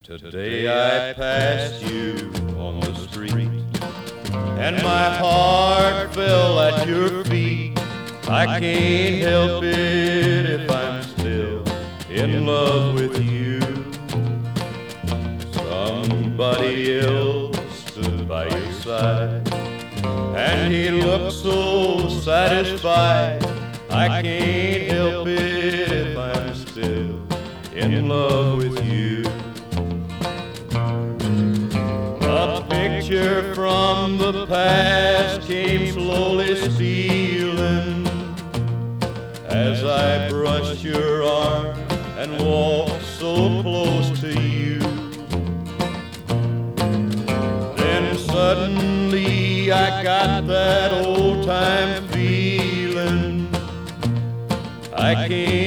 Today I passed you on the street, and my heart fell at your feet. I can't help it if I'm still in love with you. Somebody else stood by your side, and he looked so satisfied. I can't help it if I'm still in love with you. A picture from the past came slowly stealing as I brushed your arm and walked so close to you. Then suddenly I got that old-time feeling. I can't